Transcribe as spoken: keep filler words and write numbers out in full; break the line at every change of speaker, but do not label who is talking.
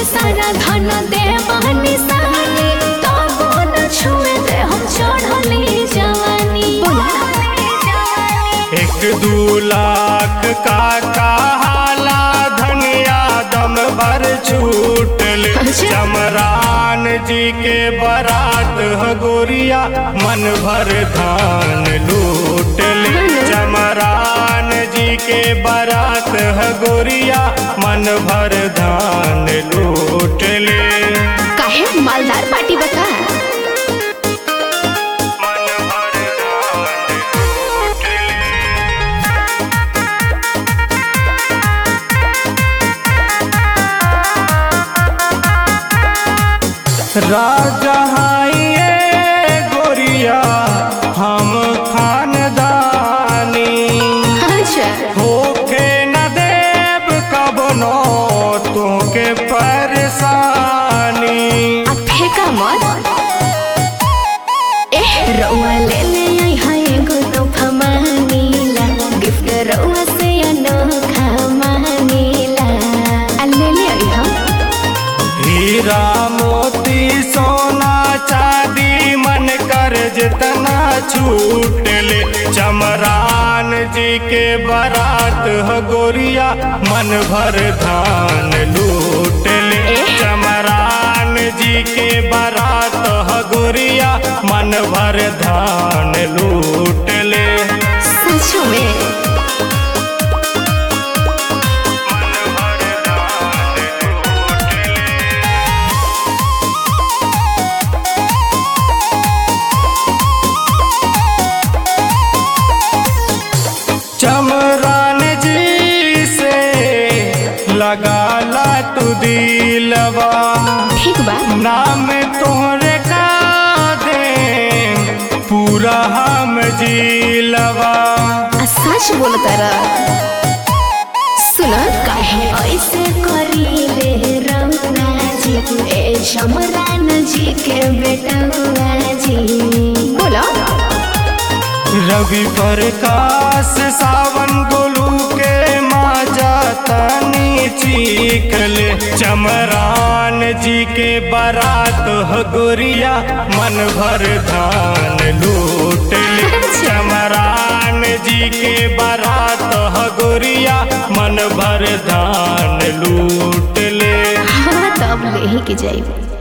सारा धन दे बहनी सहानी तो न छुए दे हम चढ़ली जवानी।
एक दू लाख का कहाला धनिया दम भर छूट ले। चमरान जी के बारात ह गोरिया मन भर धान लूट ले। चमरान जी के बारात ह गोरिया मन भर धान लूट ले।
काहे मालदार पार्टी बता
राजा हाइए गोरिया हम खानदानी होके न देव कबनो तोके परेशानी।
फेंका मत एह रउआ ले ले आई है एगो तोहफा मांगीला गिफ्ट रउआ से अनोखा मांगीला आ ले ले आई हम
हीरा मोती सोना चांदी मन कर जितना छूट ले। चमरान जी के बारात ह गोरिया मन भर धान लूट ले। चमरान जी के बारात ह गोरिया मन भर धान लूट ले।
सच में
चमरान जी से लगाला तू दिलवा
ठीक बा
नाम तोहरे का दे पूरा हम जिलवा।
सच बोलता रहा सुन काहे ऐसे करी ले रउआ जी ए चमरान जी के बेटा जी बोलो।
रवि प्रकाश सावन गोलू के माजा तनी चीख ले। चमरान जी के बारात ह गोरिया मन भर धान लूट ले। चमरान जी के बारात ह गोरिया मन भर धान लूट ले।
हाँ तब ले ही के जाइब।